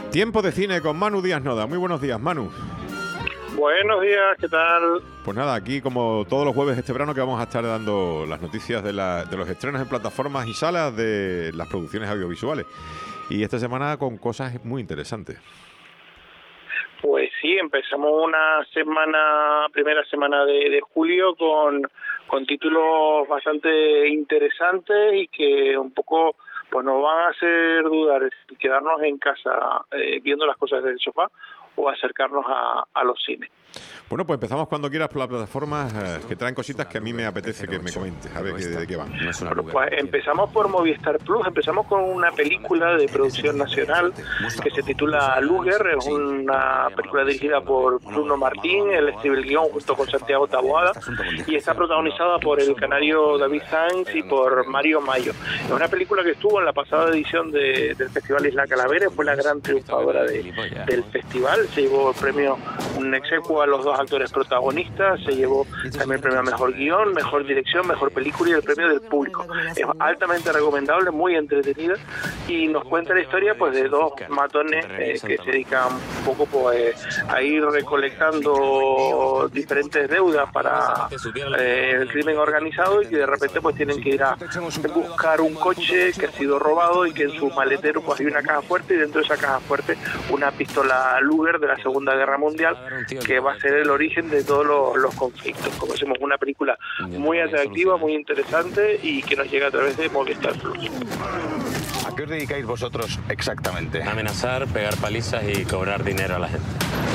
Tiempo de cine con Manu Díaz Noda. Muy buenos días, Manu. Buenos días, ¿qué tal? Pues nada, aquí como todos los jueves este verano que vamos a estar dando las noticias de los estrenos en plataformas y salas de las producciones audiovisuales. Y esta semana con cosas muy interesantes. Pues sí, empezamos primera semana de julio con títulos bastante interesantes y que un poco pues nos van a hacer dudar si quedarnos en casa viendo las cosas desde el sofá o acercarnos a los cines. Bueno, pues empezamos cuando quieras por las plataformas que traen cositas que a mí me apetece que me comentes, a ver de qué van. Bueno, pues empezamos por Movistar Plus, empezamos con una película de producción nacional que se titula Luger, es una película dirigida por Bruno Martín, él escribe el guión junto con Santiago Taboada y está protagonizada por el canario David Sainz y por Mario Mayo. Es una película que estuvo en la pasada edición del Festival Isla Calavera, fue la gran triunfadora del festival, se llevó el premio un exequo a los dos actores protagonistas, se llevó también el premio a mejor guión, mejor dirección, mejor película y el premio del público. Es altamente recomendable, muy entretenida y nos cuenta la historia pues de dos matones que se dedican un poco pues a ir recolectando diferentes deudas para el crimen organizado y que de repente pues tienen que ir a buscar un coche que ha sido robado y que en su maletero pues hay una caja fuerte y dentro de esa caja fuerte una pistola Luger de la Segunda Guerra Mundial que va a ser el origen de todos los conflictos. Como decimos, una película muy atractiva, muy interesante y que nos llega a través de Movistar Plus. ¿A qué os dedicáis vosotros exactamente? Amenazar, pegar palizas y cobrar dinero a la gente.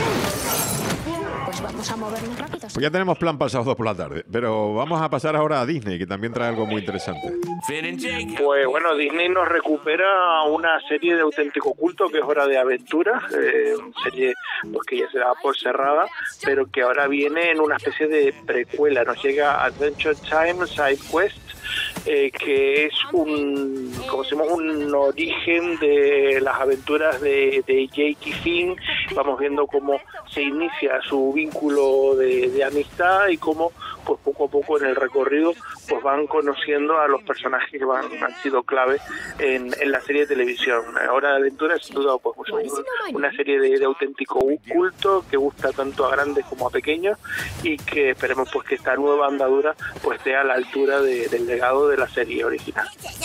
Pues vamos a movernos rápido. Pues ya tenemos plan para el sábado por la tarde, pero vamos a pasar ahora a Disney, que también trae algo muy interesante. Pues bueno, Disney nos recupera una serie de auténtico culto que es Hora de Aventura, serie pues que ya se da por cerrada, pero que ahora viene en una especie de precuela. Nos llega Adventure Time Side Quest, que es un origen de las aventuras de Jake y Finn. Vamos viendo cómo se inicia su vínculo de amistad y cómo pues poco a poco en el recorrido pues van conociendo a los personajes que han sido clave en la serie de televisión. Hora de Aventura es sin duda pues una serie de auténtico culto que gusta tanto a grandes como a pequeños y que esperemos pues que esta nueva andadura pues esté a la altura del legado de la serie original.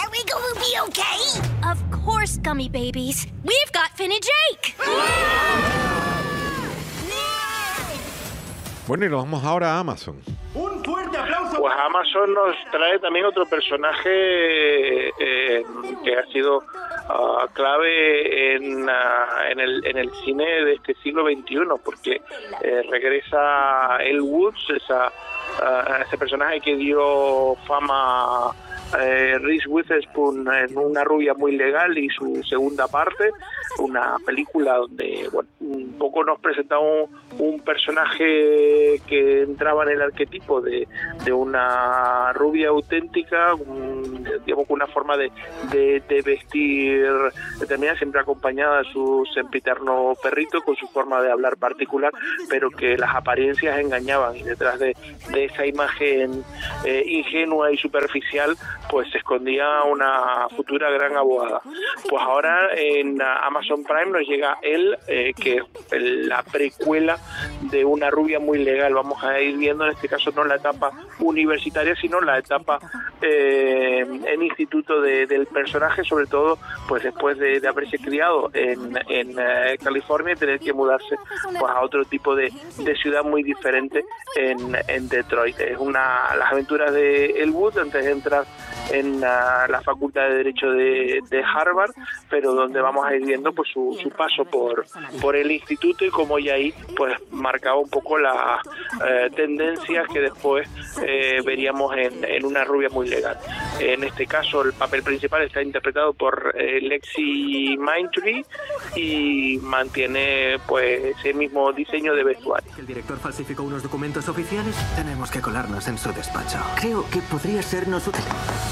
Of course, gummy babies. We've got Finn and Jake. Bueno, y nos vamos ahora a Amazon. ¡Un fuerte aplauso! Pues Amazon nos trae también otro personaje que ha sido clave en el cine de este siglo XXI, porque regresa Elle Woods, ese personaje que dio fama Reese Witherspoon en Una rubia muy legal y su segunda parte, una película donde un poco nos presentaba un personaje que entraba en el arquetipo de una rubia auténtica, digamos con una forma de vestir determinada, siempre acompañada de su sempiterno perrito con su forma de hablar particular, pero que las apariencias engañaban y detrás de esa imagen ingenua y superficial pues se escondía una futura gran abogada. Pues ahora en Amazon Prime nos llega él, que es la precuela de Una rubia muy legal. Vamos a ir viendo en este caso no la etapa universitaria, sino la etapa en instituto del personaje, sobre todo pues después de haberse criado en California y tener que mudarse pues a otro tipo de ciudad muy diferente en Detroit. Es las aventuras de Elle Woods antes de entrar en la Facultad de Derecho de Harvard, pero donde vamos a ir viendo pues su paso por el instituto y cómo ya ahí pues marcaba un poco las tendencias que después veríamos en Una rubia muy legal. En este caso el papel principal está interpretado por Lexi Mindtree y mantiene pues ese mismo diseño de vestuario. El director falsificó unos documentos oficiales. Tenemos que colarnos en su despacho. Creo que podría sernos útil.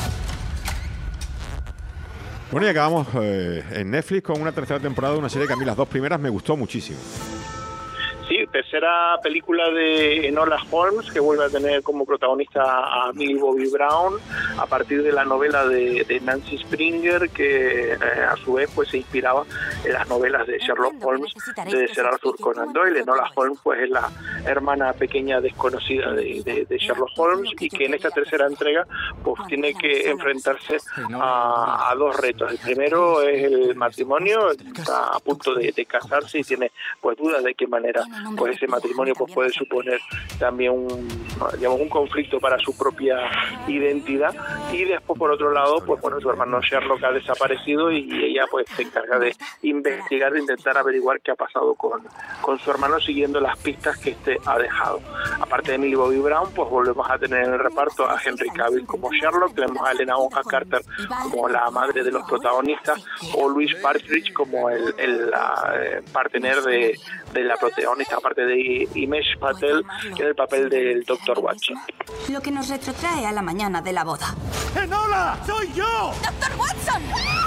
Bueno, y acabamos en Netflix con una tercera temporada de una serie que a mí las dos primeras me gustó muchísimo. Sí, tercera película de Enola Holmes, que vuelve a tener como protagonista a Millie Bobby Brown a partir de la novela de Nancy Springer, que a su vez pues se inspiraba en las novelas de Sherlock Holmes de Sir Arthur Conan Doyle. Enola Holmes pues es la hermana pequeña desconocida de Sherlock Holmes, y que en esta tercera entrega pues tiene que enfrentarse a dos retos. El primero es el matrimonio, está a punto de casarse y tiene pues dudas de qué manera pues ese matrimonio pues puede suponer también un conflicto para su propia identidad. Y después, por otro lado, pues bueno, su hermano Sherlock ha desaparecido y ella pues se encarga de investigar, de intentar averiguar qué ha pasado con su hermano, siguiendo las pistas que este ha dejado. Aparte de Millie Bobby Brown, pues volvemos a tener en el reparto a Henry Cavill como Sherlock, tenemos a Helena Bonham Carter como la madre de los protagonistas, o Louis Partridge como el partener de la protagonista, aparte de Himesh Patel en el papel del Dr. Watson. Lo que nos retrotrae a la mañana de la boda. ¡Enola! ¡Soy yo! ¡Dr. Watson!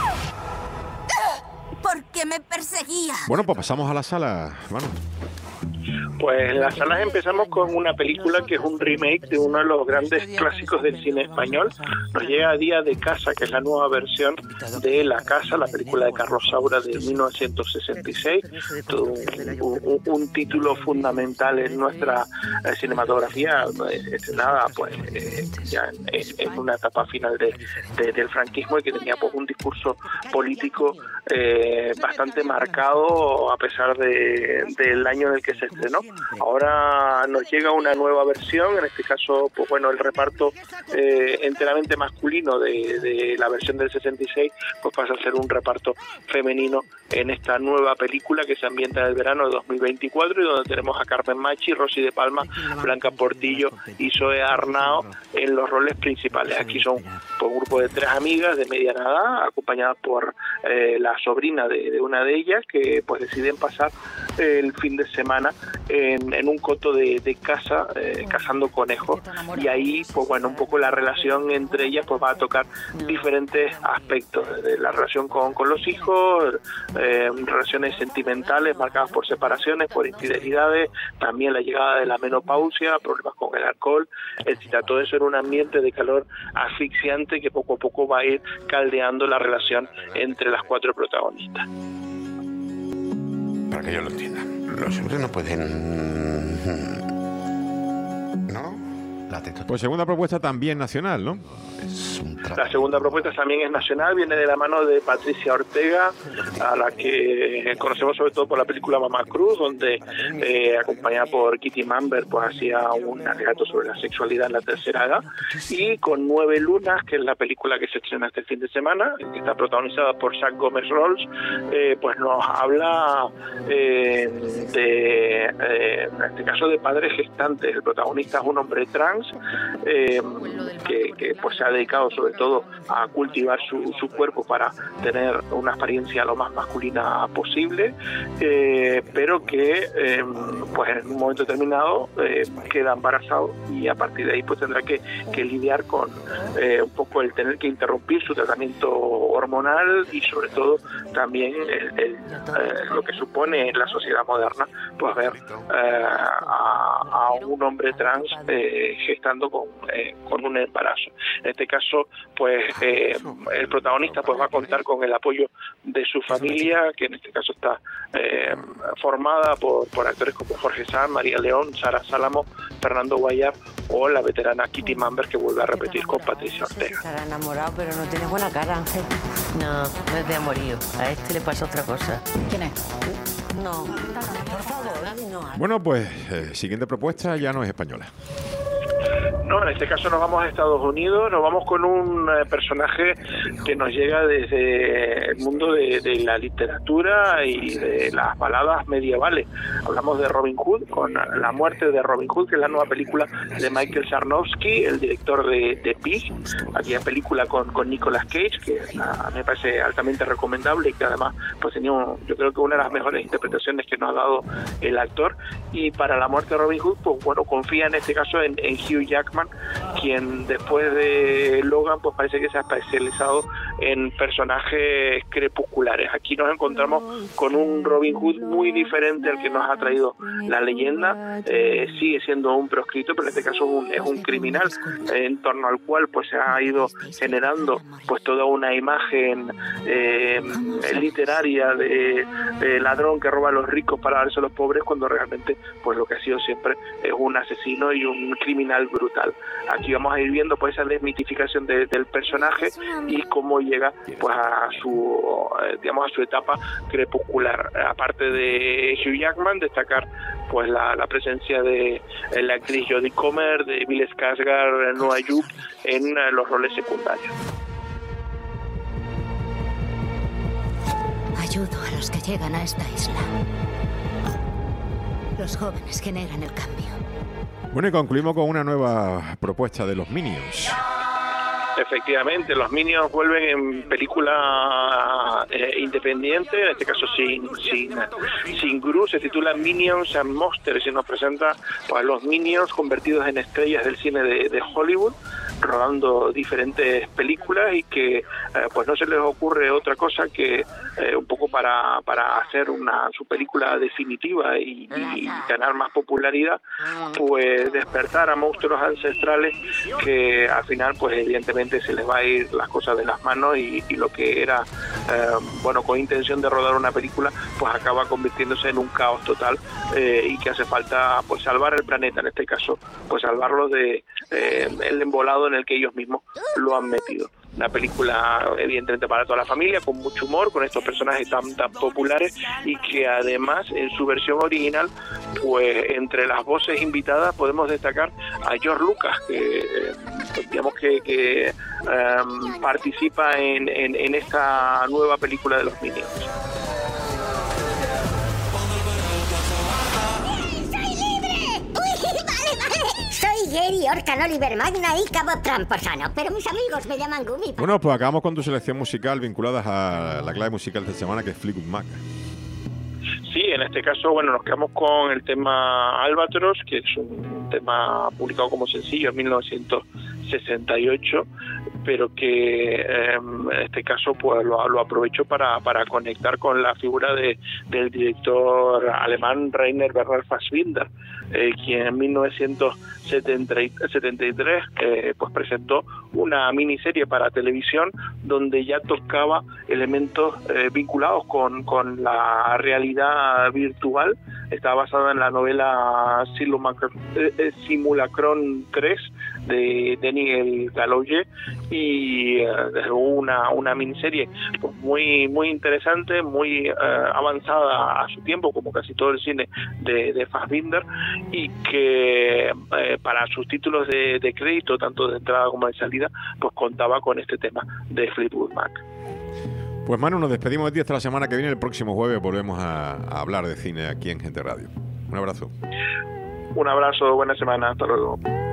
¿Por qué me perseguía? Bueno, pues pasamos a la sala, hermano. Pues en las salas empezamos con una película que es un remake de uno de los grandes clásicos del cine español. Nos llega a Día de Casa, que es la nueva versión de La Casa, la película de Carlos Saura de 1966. Todo un título fundamental en nuestra cinematografía, estrenada pues ya en una etapa final del franquismo, y que tenía pues un discurso político bastante marcado a pesar del año en el que se estrenó. Ahora nos llega una nueva versión, en este caso pues bueno, el reparto enteramente masculino de la versión del 66 pues pasa a ser un reparto femenino en esta nueva película que se ambienta en el verano de 2024, y donde tenemos a Carmen Machi, Rosy de Palma, Blanca Portillo y Zoe Arnao en los roles principales. Aquí son pues, un grupo de 3 amigas de mediana edad, acompañadas por la sobrina de una de ellas, que pues deciden pasar el fin de semana en un coto de casa cazando conejos, y ahí pues bueno, un poco la relación entre ellas pues va a tocar diferentes aspectos de la relación con los hijos, relaciones sentimentales marcadas por separaciones, por infidelidades, también la llegada de la menopausia, problemas con el alcohol, etc. Todo eso en un ambiente de calor asfixiante que poco a poco va a ir caldeando la relación entre las 4 protagonistas. Para que yo lo entienda, los hombres no pueden... ¿no? Pues segunda propuesta también nacional, ¿no? La segunda propuesta también es nacional, viene de la mano de Patricia Ortega, a la que conocemos sobre todo por la película Mamá Cruz, donde acompañada por Kitty Mamber pues hacía un alegato sobre la sexualidad en la tercera edad, y con 9 lunas, que es la película que se estrena este fin de semana, que está protagonizada por Zach Gómez Rolls, pues nos habla en este caso de padres gestantes. El protagonista es un hombre trans que pues se ha dedicado sobre todo a cultivar su cuerpo para tener una apariencia lo más masculina posible, pero que pues en un momento determinado queda embarazado, y a partir de ahí pues tendrá que lidiar con un poco el tener que interrumpir su tratamiento hormonal, y sobre todo también lo que supone en la sociedad moderna pues ver a un hombre trans gestando con un embarazo. En este caso pues el protagonista pues va a contar con el apoyo de su familia, que en este caso está formada por actores como Jorge Sanz, María León, Sara Sálamo, Fernando Guayar o la veterana Kitty Mamber, que vuelve a repetir con Patricia Ortega. Estará enamorado, pero no tiene buena cara, Ángel. No, no es de amorío. A este le pasa otra cosa. ¿Quién es? No, por favor, no. Bueno, pues siguiente propuesta ya no es española. No, en este caso nos vamos a Estados Unidos, nos vamos con un personaje que nos llega desde el mundo de la literatura y de las baladas medievales. Hablamos de Robin Hood, con La muerte de Robin Hood, que es la nueva película de Michael Sarnowski, el director de Pig, aquella película con Nicolas Cage, que me parece altamente recomendable y que además pues tenía yo creo que una de las mejores interpretaciones que nos ha dado el actor. Y para La muerte de Robin Hood, pues bueno, confía en este caso en Hugh Jackman, quien después de Logan pues parece que se ha especializado en personajes crepusculares. Aquí nos encontramos con un Robin Hood muy diferente al que nos ha traído la leyenda. Sigue siendo un proscrito, pero en este caso es un criminal, en torno al cual pues se ha ido generando pues toda una imagen literaria de ladrón que roba a los ricos para darse a los pobres, cuando realmente pues lo que ha sido siempre es un asesino y un criminal brutal. Aquí vamos a ir viendo pues esa desmitificación del personaje y cómo llega pues a su etapa crepuscular. Aparte de Hugh Jackman, destacar pues la presencia de la actriz Jodie Comer, de Bill Skarsgård, Noah Jupe en los roles secundarios. Ayudo a los que llegan a esta isla. Los jóvenes generan el cambio. Bueno, y concluimos con una nueva propuesta de los Minions. Efectivamente, los Minions vuelven en película independiente, en este caso sin Gru. Se titula Minions and Monsters y nos presenta pues, los Minions convertidos en estrellas del cine de Hollywood, rodando diferentes películas y que pues no se les ocurre otra cosa que un poco para hacer su película definitiva y ganar más popularidad, pues despertar a monstruos ancestrales que al final pues evidentemente se les va a ir las cosas de las manos y lo que era con intención de rodar una película pues acaba convirtiéndose en un caos total y que hace falta pues salvar el planeta, en este caso pues salvarlos de el embolado en el que ellos mismos lo han metido. Una película evidentemente para toda la familia, con mucho humor, con estos personajes tan populares y que además en su versión original pues entre las voces invitadas podemos destacar a George Lucas, que participa en esta nueva película de los Minions. Soy Gary Orcan Oliver Magna y Cabo Tramposano, pero mis amigos me llaman Gumi. Bueno, pues acabamos con tu selección musical vinculadas a la clave musical de esta semana, que es Fleetwood Mac. Sí, en este caso, nos quedamos con el tema Albatros, que es un tema publicado como sencillo en 1968, pero que en este caso pues lo aprovecho para conectar con la figura del director alemán Rainer Werner Fassbinder, quien en 1973 pues presentó una miniserie para televisión donde ya tocaba elementos vinculados con la realidad virtual. Estaba basada en la novela Simulacron 3 de Daniel Galouye y una miniserie pues muy interesante, muy avanzada a su tiempo, como casi todo el cine de Fassbinder, y que para sus títulos de crédito, tanto de entrada como de salida, pues contaba con este tema de Fleetwood Mac. Pues Manu, nos despedimos de ti hasta la semana que viene. El próximo jueves volvemos a hablar de cine aquí en Gente Radio. Un abrazo. Un abrazo, buena semana, hasta luego.